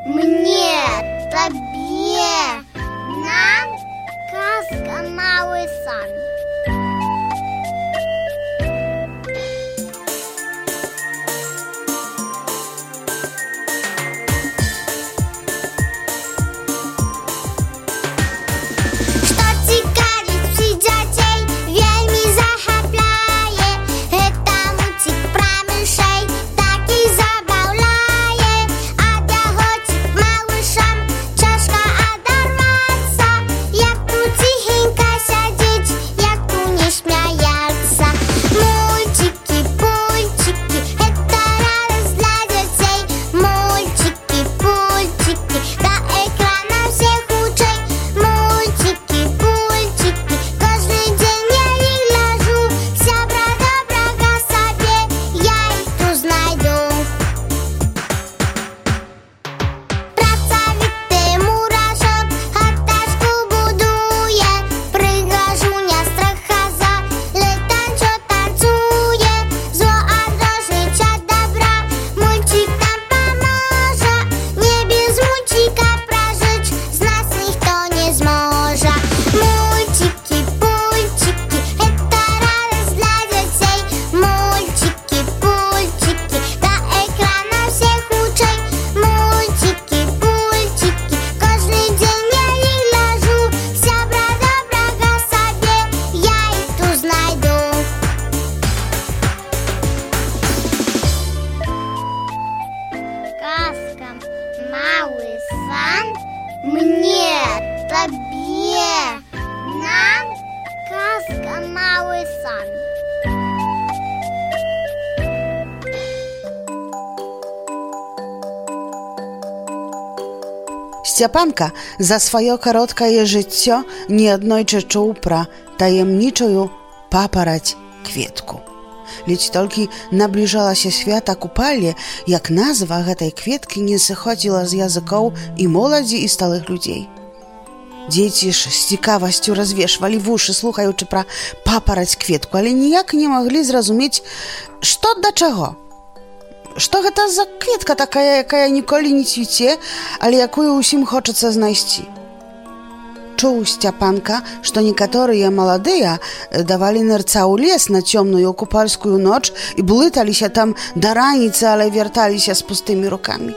Мне, табе, нам казка «Малый сан». «Малый сан». Мне, табе, нам казка «Малый сан». Сцяпанка за сваё кароткае жыццё неаднойчы чуў пра таемнічую папараць кветку. Ледзь толькі набліжалася свята купалі, як назва гэтай кветкі не сыходзіла з языкоў і моладзі, і сталых людзей. Дзеці ж з цікавасцю развешвалі вушы, слухаючы пра папараць кветку, але ніяк не маглі зразумець, што да чаго. Што гэта за кветка такая, якая ніколі не цвіце, але якую ўсім хочацца знайсці? Чуў Сцяпанка, што некаторыя маладыя давалі нырца ў лес на цёмную купальскую ноч і блыталіся там да раніцы, але вярталіся з пустымі рукамі.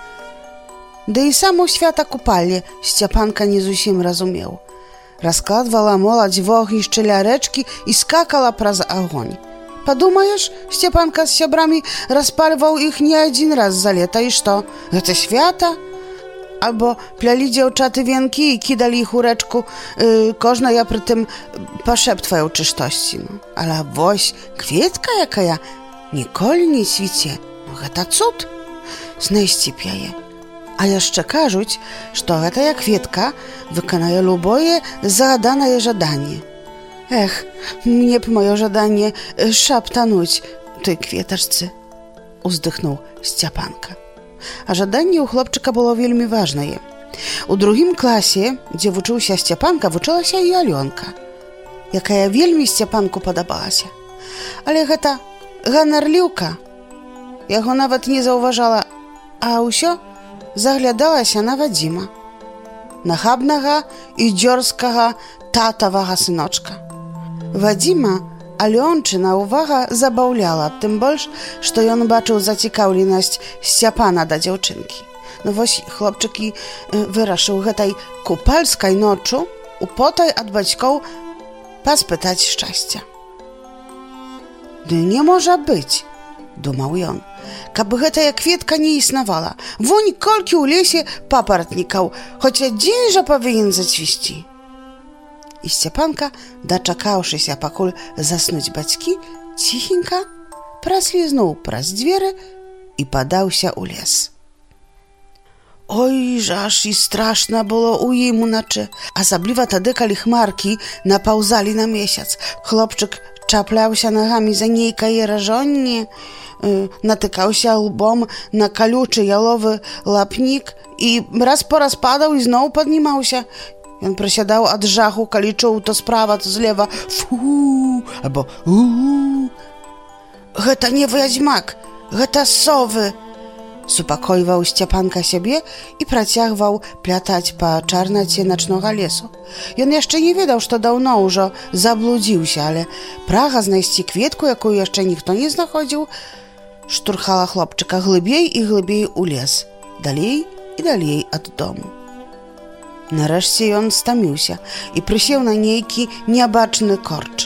Да і саму свята купалі Сцяпанка не зусім разумеў. Раскладвала моладзь вогнішчы ля рэчкі і скакала праз агонь. Падумаеш, Сцяпанка з сябрамі распальваў іх не адзін раз за лета, і што? Гэта свята? Альбо плялі дзяўчаты венкі і кідалі іх у рэчку, кожная пры тым пашэптваючы штосьці. Але вось кветка якая ніколі не цвіце. Гэта цуд. Знайсці б яе. А яшчэ кажуць, што гэтая кветка выканае любое загаданае жаданне. Эх, мне б маё жаданне шаптануць той кветачцы, уздыхнуў Сцяпанка. А жаданне ў хлопчыка было вельмі важнае. У другім класе, дзе вучыўся Сцяпанка, вучылася і Алёнка, якая вельмі Сцяпанку падабалася. Але гэта ганарліўка яго нават не заўважала, а ўсё заглядалася на Вадзіма, нахабнага і дзёрзкага татавага сыночка. Вадзіма Алёнчына ўвага забаўляла, тым больш, што ён бачыў зацікаўленасць Сцяпана да дзяўчынкі. Вось хлопчык вырашыў гэтай купальскай ноччу употай ад бацькоў паспытаць шчасця. «Ды не можа быць», — думаў ён, «каб гэтая кветка не існавала. Вунь колькі ў лесе папаратнікаў, хоць адзін жа павінен зацвісці». І Сцяпанка, дачакаўшыся, пакуль заснуць бацькі, ціхенька праслізнуў праз дзверы і падаўся ў лес. Ой, жа ж і страшна было ў ім уначы, асабліва тады, калі хмаркі напаўзалі на месяц. Хлопчык чапляўся нагамі за нейкае ражонне, натыкаўся лбом на калючы яловы лапнік і раз по раз падаў і зноў паднімаўся. Ён прысядаў ад жаху, калі чуў то справа, то злева «фу» або «у». «Гэта не вядзьмак, гэта совы», Супакойваў Сцяпанка сябе і працягваў плятаць па чарнаце начнога лесу. Ён яшчэ не ведаў, што даўно ўжо заблудзіўся, але прага знайсці кветку, якую яшчэ ніхто не знаходзіў, штурхала хлопчыка глыбей і глыбей у лес, далей і далей ад дому. Нарэшце ён стаміўся і прысеў на нейкі нябачны корч.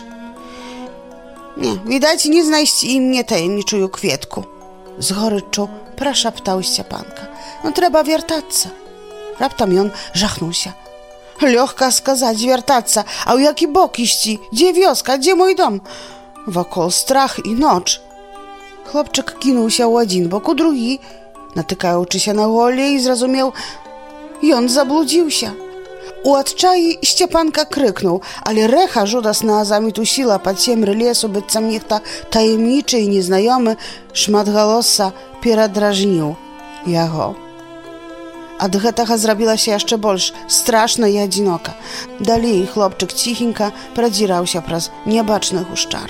Відаць, не знайсці мне таемнічую кветку, з горыччу прашаптаў Сцяпанка. Трэба вяртацца. Раптам ён жахнуўся. Лёгка сказаць вяртацца, а ў які бок ісці? Дзе вёска, дзе мой дом? Вакол страх і ноч. Хлопчык кінуўся ў адзін бок, у другі, натыкаючыся на голле, і зразумеў, ён заблудзіўся. У адчаі Сцяпанка крыкнуў, але рэха жудасна замітусіла пад цемры лесу, быццам нехта таемнічы і незнаёмы шматгалоса перадражніў яго. Ад гэтага зрабілася яшчэ больш страшна і адзінока. Далей хлопчык ціхенька прадзіраўся праз нябачны гушчар.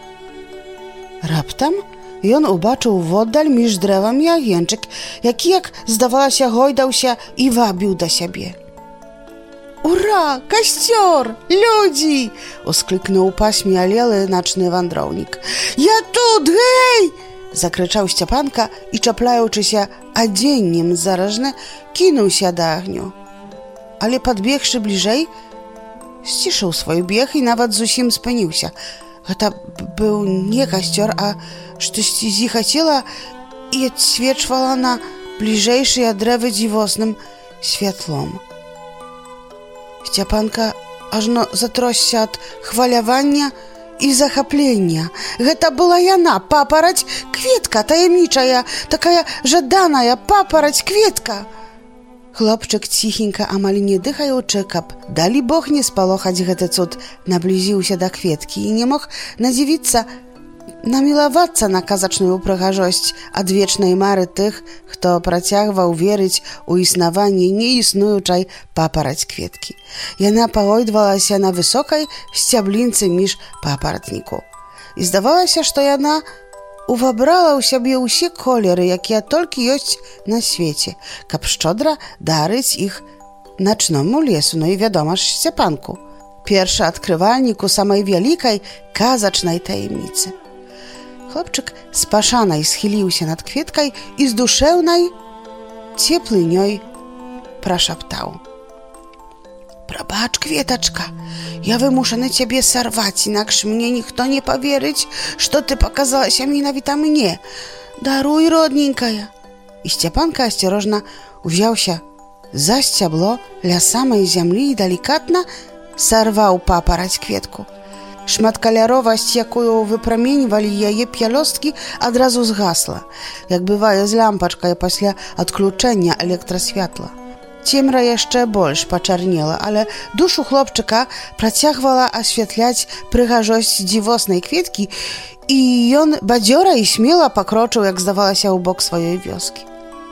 Раптам ён убачыў воддаль між дрэвамі агеньчык, які, як здавалася, гойдаўся і вабіў да сябе. «Ура! Касцёр! Людзі!» — усклікнуў пасмеялелы начны вандроўнік. «Я тут! Гэй!» — закрычаў Сцяпанка і, чапляючыся адзеннем заражна, кінуўся да агню. Але, падбегшы бліжэй, сцішыў свой бег і нават зусім спыніўся. Гэта быў не касцёр, а штосьці зіхацела і адсвечвала на бліжэйшыя дрэвы дзівосным святлом. Сцяпанка ажно затросся ад хвалявання і захаплення. Гэта была яна, папараць кветка таямнічая, такая жаданая папараць кветка. Хлопчык ціхенька, амаль не дыхаючы, каб далі Бог не спалохаць гэты цуд, наблізіўся да кветкі і не мог надзівіцца, намілавацца на казачную прыгажосць адвечнай мары тых, хто працягваў верыць у існаванне неіснуючай папараць кветкі. Яна пагойдвалася на высокай сцяблінцы між папаратніку. І здавалася, што яна увабрала ў сябе ўсе колеры, якія толькі ёсць на свеце, каб шчодра дарыць іх начному лесу, і, вядома ж, Сцяпанку, першаадкрывальніку самай вялікай казачнай таемніцы. Хлопчык з пашанай схіліўся над кветкай і з душэўнай цеплынёй прашаптаў. «Прабач, кветачка, я вымушаны цябе сарваць, інакш мне ніхто не паверыць, што ты паказалася менавіта мне. Даруй, родненькая!» І Сцяпанка асцярожна узяўся за сцябло ля самай зямлі і далікатна сарваў папараць кветку. Шматкаляровасць, якую выпраменьвалі яе пялёсткі, адразу згасла, як бывае з лямпачкай пасля адключэння электрасвятла. Цемра яшчэ больш пачарнела, але душу хлопчыка працягвала асвятляць прыгажосць дзівоснай кветкі, і ён бадзёра і смела пакрочыў, як здавалася, у бок сваёй вёскі.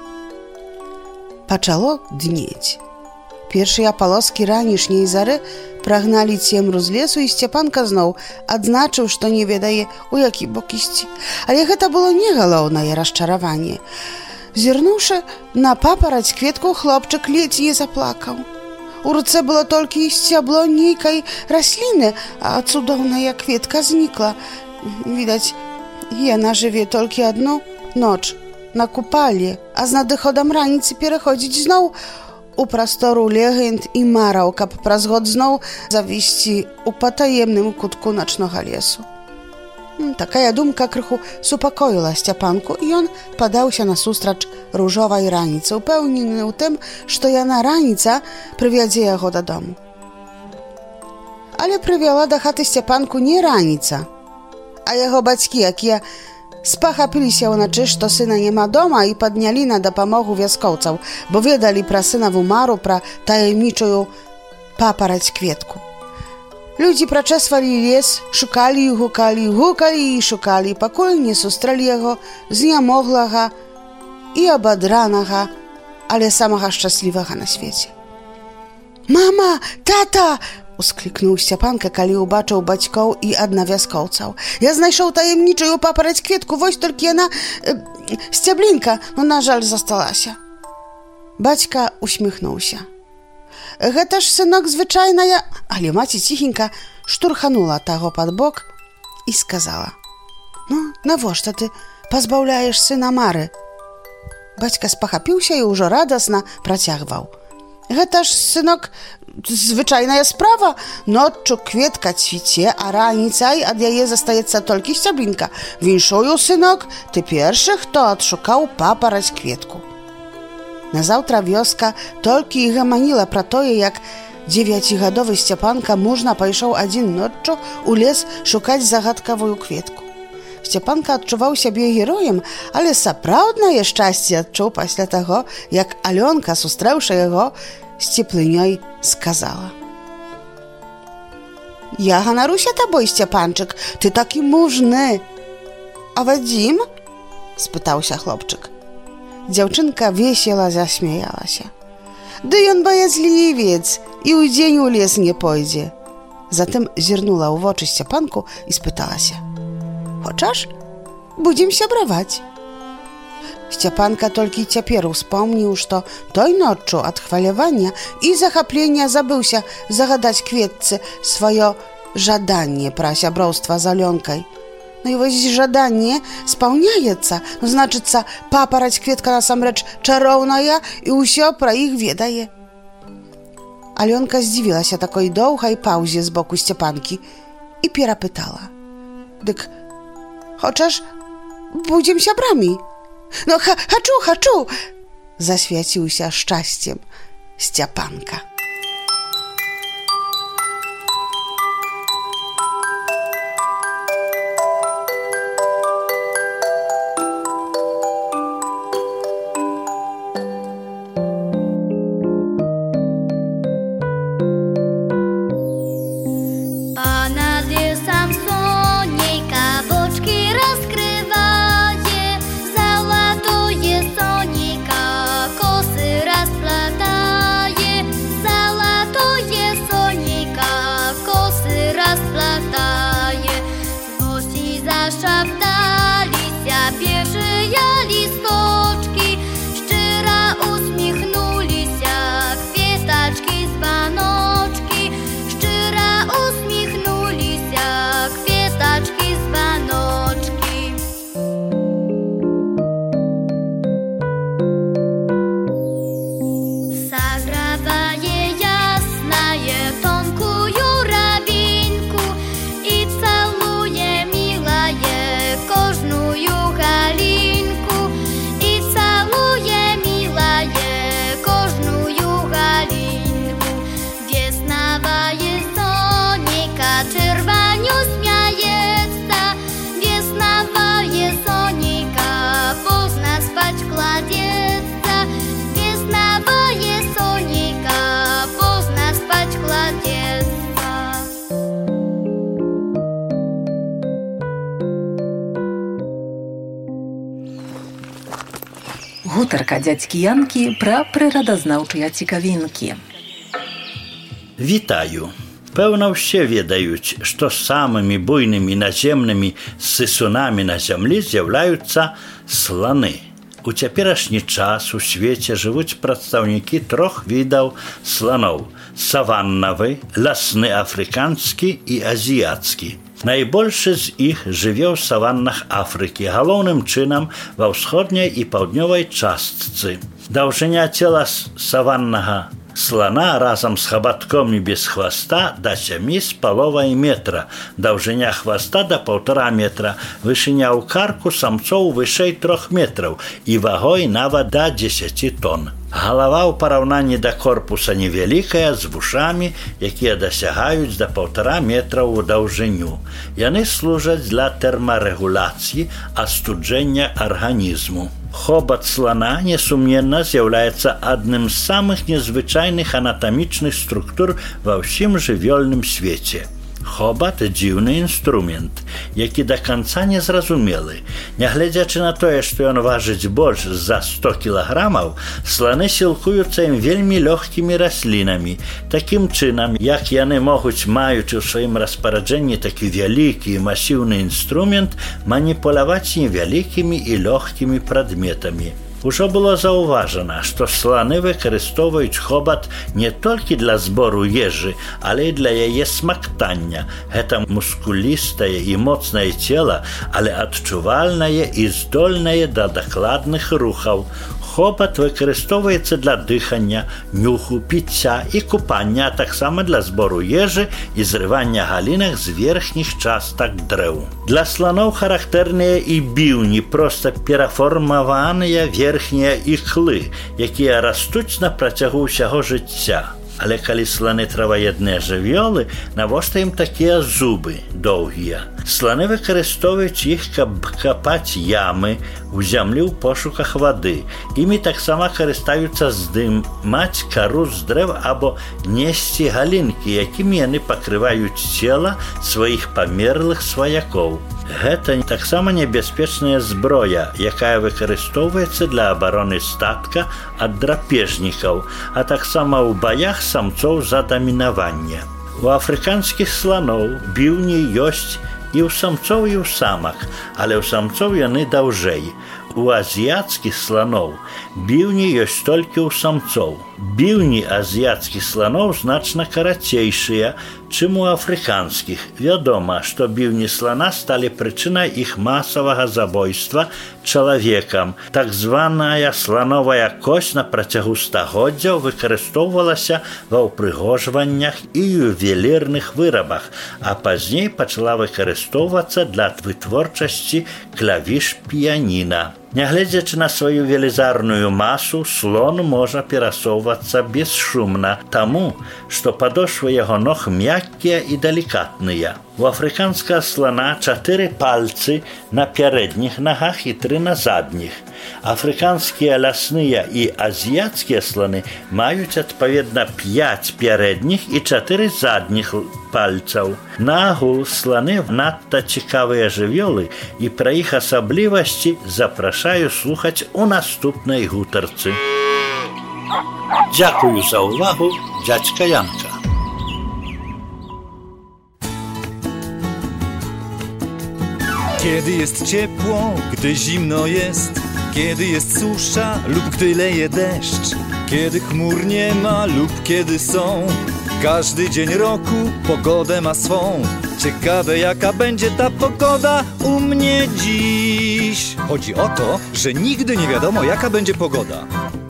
Пачало днець. Першыя палоскі ранішняй зары прагналі цемру з лесу, і Сцяпанка зноў адзначыў, што не ведае, у які бок ісці. Але гэта было не галоўнае расчараванне. Зірнуўшы на папараць кветку, хлопчык ледзь не заплакаў. У руцэ было толькі сцябло нейкай расліны, а цудоўная кветка знікла. Відаць, яна жыве толькі адну ноч на купалі, а з надыходам раніцы пераходзіць зноў у прастору легенд і мараў, каб праз год зноў завісці ў патаемным кутку начнога лесу. Такая думка крыху супакоіла Сцяпанку, і ён падаўся насустрач ружовай раніцы, упэўнены ў тым, што яна раніца прывядзе яго дадому. Але прывяла да хаты Сцяпанку не раніца, а яго бацькі, якія спахапіліся ўначы, што сына няма дома, і паднялі на дапамогу вяскоўцаў, бо ведалі пра сынаву мару, пра таемнічую папараць кветку. Людзі прачэсвалі лес, шукалі і гукалі, гукалі і шукалі, пакуль не сустрэлі яго знямоглага і абадранага, але самага шчаслівага на свеце. «Мама! Тата!» Usklікнуў Сцяпанка, калі ўбачыў бацькоў і аднавя скоўцаў. Я знайшоў таемнічую папараць кветку, вось толькі яна сцяблінка, но, на жаль, засталася. Бацька усміхнуўся. Гэта ж, сынок, звычайная... Але маці ціхенька штурханула таго пад бок і сказала: «Ну, навошта ты пазбаўляеш сына мары?» Бацька спахапіўся і ўжо радасна працягваў: «Гэта ж, сынок, звычайная справа. Ноччу кветка цвіце, а раніцай ад яе застаецца толькі сцяблінка. Віншую, сынок, ты першы, хто адшукаў папараць кветку». Назаўтра вёска толькі і гаманіла пра тое, як 9гадовы Сцяпанка мужна пайшоў адзін ноччу у лес шукаць загадкавую кветку. Сцяпанка адчуваў сябе героем, але сапраўднае шчасце адчуў пасля таго, як Алёнка, сустрэўшы яго з цеплынёй, сказала: «Я ганаруся табой, Сцяпанчык, ты такі мужны». «А Вадзім?» – спытаўся хлопчык. Дзяўчынка весела засмяялася. «Да ён баязлівец і ўдзень у лес не пойдзе». Затым зірнула ў вочы Сцяпанку і спыталася: «Хочаш, будзем сябраваць?» Сцяпанка толькі цяпер успомніў, што той ноччу ад хвалявання і захаплення забыўся загадаць кветцы сваё жаданне пра сяброўства з Алёнкай. Ну і вось жаданне спаўняецца, значыцца, папараць кветка насамрэч чароўная і ўсё пра іх ведае. Алёнка здзівілася такой доўгай паўзе з боку Сцяпанкі і перапытала: «Дык хочаш, будзем сябрамі?» «Ну, хачу!» – засвяціўся шчасцем Сцяпанка. Гутарка дзядзькі Янкі пра прырадазнаўчыя цікавінкі. Вітаю! Пэўна, ўсе ведаюць, што самымі буйнымі наземнымі сысунамі на зямлі з'яўляюцца сланы. У цяперашні час у свеце жывуць прадстаўнікі 3 відаў сланоў: саваннавы, лясны афрыканскі і азіяцкі. Найбольшы з іх жыве ў саваннах Афрыкі, галоўным чынам ва ўсходняй і паўднёвай частцы. Даўжыня цела саваннага слана разам з хабатком і без хваста да 7,5 метра, даўжыня хваста да 1,5 метра, вышыня ў карку самцоў вышэй 3 метраў і вагой нават да 10 тонн. Галава ў параўнанні да корпуса невялікая, з вушамі, якія дасягаюць да 1,5 метра ў даўжыню. Яны служаць для тэрмарэгуляцыі, астуджэння арганізму. Хобат слана, несумненна, з'яўляецца адным з самых незвычайных анатамічных структур ва ўсім жывёльным свеце. Хобат – дзіўны інструмент, які да канца незразумелы. Нягледзячы на тое, што ён важыць больш за 100 кілаграмаў, сланы сілкуюцца ім вельмі лёгкімі раслінамі. Такім чынам, як яны могуць, маючы ў сваім распараджэнні такі вялікі і масіўны інструмент, маніпуляваць невялікімі і лёгкімі прадметамі. Ужо было заўважана, што сланы выкарыстоўваюць хобат не толькі для збору ежы, але і для яе смактання. Гэта мускулістае і моцнае цела, але адчувальнае і здольнае да дакладных рухаў. Хобат выкарыстоўваецца для дыхання, нюху, піцця і купання, а таксама для збору ежы і зрывання галінак з верхніх частак дрэў. Для сланоў характэрныя і біўні, проста перафармаваныя верхнія іклы, якія растуць на працягу ўсяго жыцця. Але калі сланы траваедныя жывёлы, навошта ім такія зубы доўгія? Сланы выкарыстоўваюць іх, каб капаць ямы ў зямлі ў пошуках вады. Імі таксама карыстаюцца здымаць кару з дрэў або несці галінкі, якімі яны пакрываюць цела сваіх памерлых сваякоў. Гэта таксама небяспечная зброя, якая выкарыстоўваецца для абароны статка ад драпежнікаў, а таксама ў баях самцоў за дамінаванне. У афрыканскіх сланоў біўні ёсць і ў самцоў, і ў самак, але ў самцоў яны даўжэй. У азіяцкіх сланоў біўні ёсць толькі ў самцоў. Біўні азіяцкіх сланоў значна карацейшыя, чым у афрыканскіх. Вядома, што біўні слана сталі прычынай іх масавага забойства чалавекам. Так званая слановая кость на працягу стагоддзяў выкарыстоўвалася ва ўпрыгожваннях і ювелірных вырабах, а пазней пачала выкарыстоўвацца для вытворчасці клавіш піяніна. Нягледзячы на сваю велізарную масу, слон можа перасоўвацца бесшумна, таму, што падошвы яго ног мяккія і далікатныя. У афрыканскага слана 4 пальцы на пярэдніх нагах і 3 на задніх. Афрыканскія лясныя і азіяцкія сланы маюць адпаведна 5 пярэдніх і 4 задніх пальцаў. На агул сланы надта цікавыя жывёлы, і пра іх асаблівасці запрашаю слухаць у наступнай гутарцы. Дзякую за ўвагу, дзядзька Янка. Kiedy jest ciepło, gdy zimno jest, kiedy jest susza lub gdy leje deszcz, kiedy chmur nie ma lub kiedy są, każdy dzień roku pogodę ma swą. Ciekawe, jaka będzie ta pogoda u mnie dziś. Chodzi o to, że nigdy nie wiadomo, jaka będzie pogoda.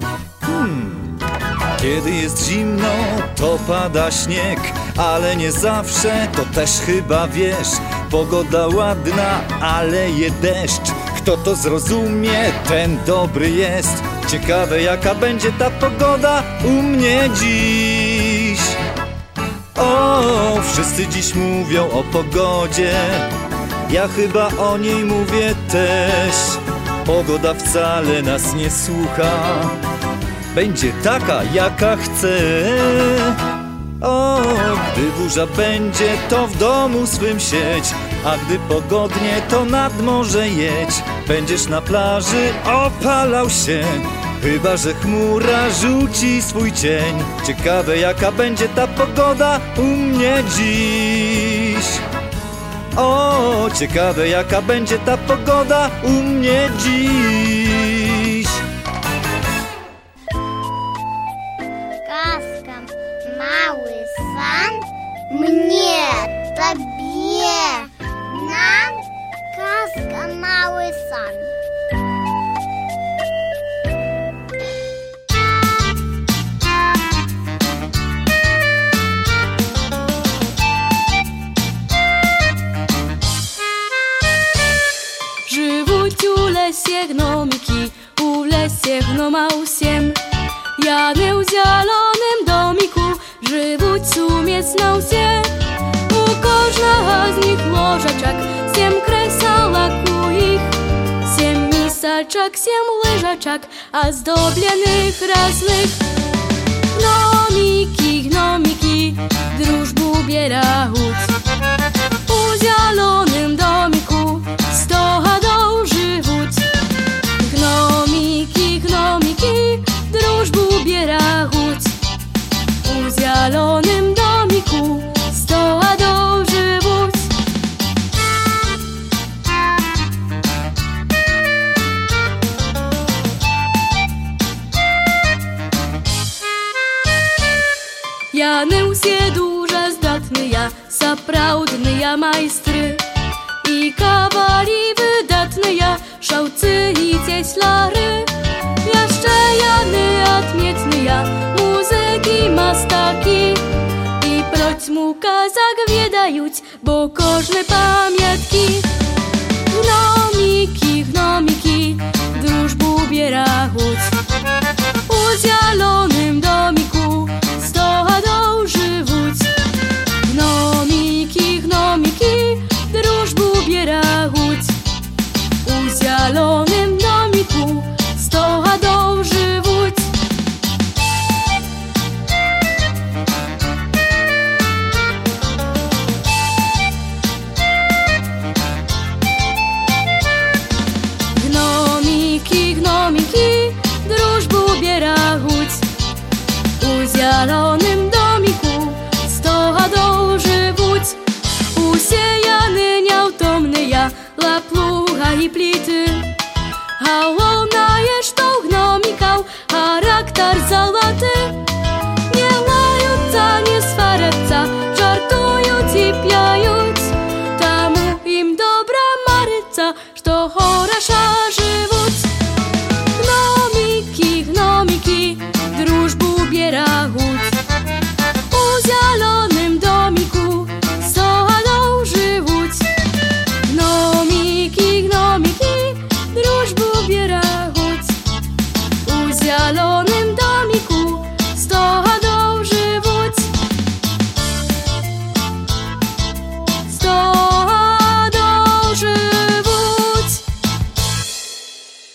Kiedy jest zimno, to pada śnieg, ale nie zawsze, to też chyba wiesz. Pogoda ładna, ale je deszcz. Kto to zrozumie, ten dobry jest. Ciekawe, jaka będzie ta pogoda u mnie dziś. O, wszyscy dziś mówią o pogodzie, ja chyba o niej mówię też. Pogoda wcale nas nie słucha, będzie taka, jaka chce. O, gdy burza będzie, to w domu swym siedź, a gdy pogodnie, to nad morze jedź. Będziesz na plaży, opalał się, chyba że chmura rzuci swój cień. Ciekawe, jaka będzie ta pogoda u mnie dziś. O, ciekawe, jaka będzie ta pogoda u mnie dziś. Казка «Mały san» mnie, tobie, nam казка «Mały san». Живуть у лесе гномики, у лесе гнома усім. Яны ў зялёным доміку жывуць сумесна ўсе. У кожнага з них ложачак, 7 крэсалак у іх, 7 місачак, 7 лыжачак, аздобленых разных. Гномики, гномики, дружбу берагуць. zielonym domiku 100 hadą żywóć. Gnomiki, gnomiki, drużbu biera chódź. U zielonym domiku 100 hadą żywóć. Janeus je duża zdatny ja, sapraudny ja majstry. I kawali wydatny ja, szałcy i cieślary. Jeszcze Jany admietny ja, muzyki mastaki. I proć mu kazak wiedajuć, bo kożne pamiątki. Gnomiki, gnomiki, drużbu biera chódź. U zielonym domiku 100 hadą żywóć. Gnomiki, gnomiki, drużbu biera chódź. U zielonym domiku 100 hadą żywóć. Gnomiki, gnomiki, drużbu biera chódź. U zielonym domiku 100 hadą żywóć. Usiejany nieautomny ja, laplucha i plity. A ona jest tą gnomikał, charakter zalaty. Nie lajuca,